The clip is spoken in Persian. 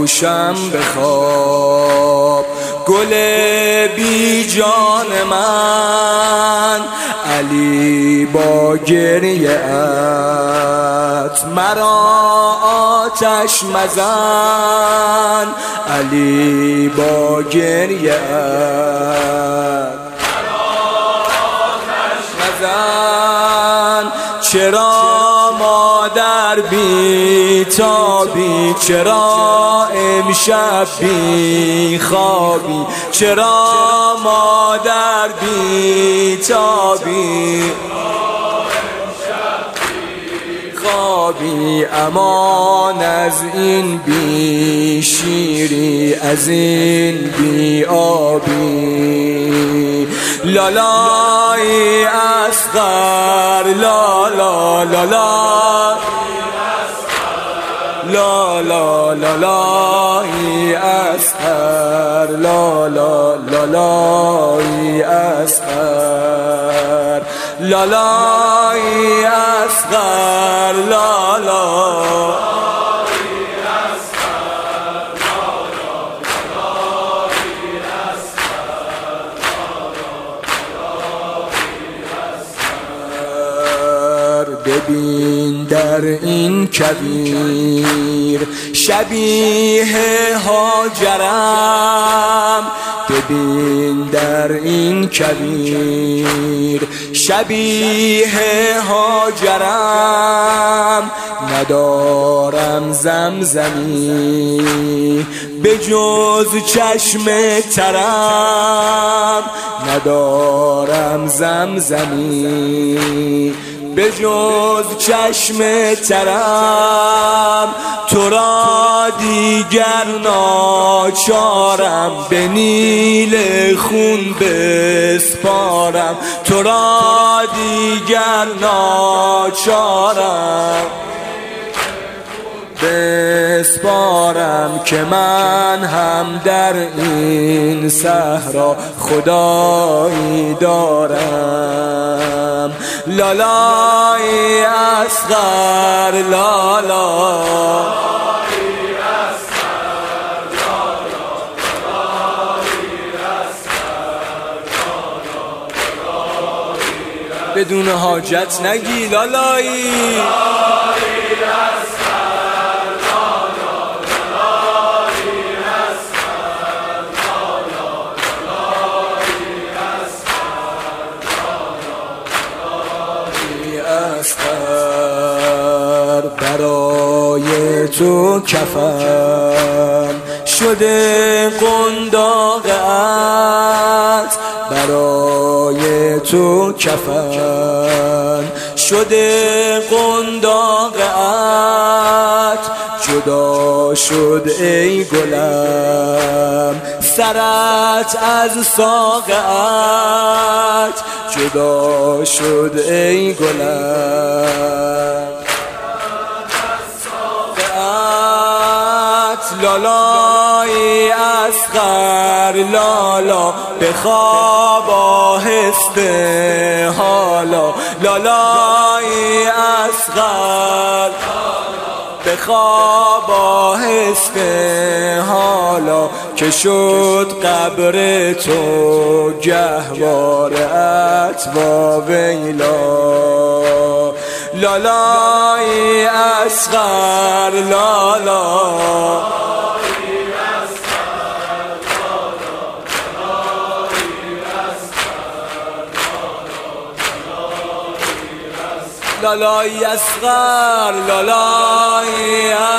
دوشم بخواب. گل بی جان من علی با گریه ات، مرا آتش مزن علی با گریه ات، چرا مادر بی تابی، چرا امشب بی خوابی، چرا مادر بی تابی خوابی، امان از این بی شیری، از این بی آبی. لالای اصغر لالا لالا لالا لالای اصغر لالا لالای اصغر لالای اصغر لالا ببین در این کویر شبیه هاجرم، ببین در این کویر شبیه هاجرم، ندارم زمزمی به جز چشم ترم، ندارم زمزمی به جز چشم ترم. تو را دیگر ناچارم به نیل خون بسپارم، تو را دیگر ناچارم بسپارم، که من هم در این صحرا خدایی دارم. لالای اصغر لالا بدون حاجت نگی لالایی. برای تو کفن شده قنداقت، برای تو کفن شده قنداقت، جدا شد ای گلم سرت از ساقت، جدا شد ای گلم لالای اصغر لالا بخواب آهسته حالا، لالای اصغر بخواب آهسته حالا، که شد قبر تو گهوارت و ویلا. لالای اصغر لالا لالای اصغر لالای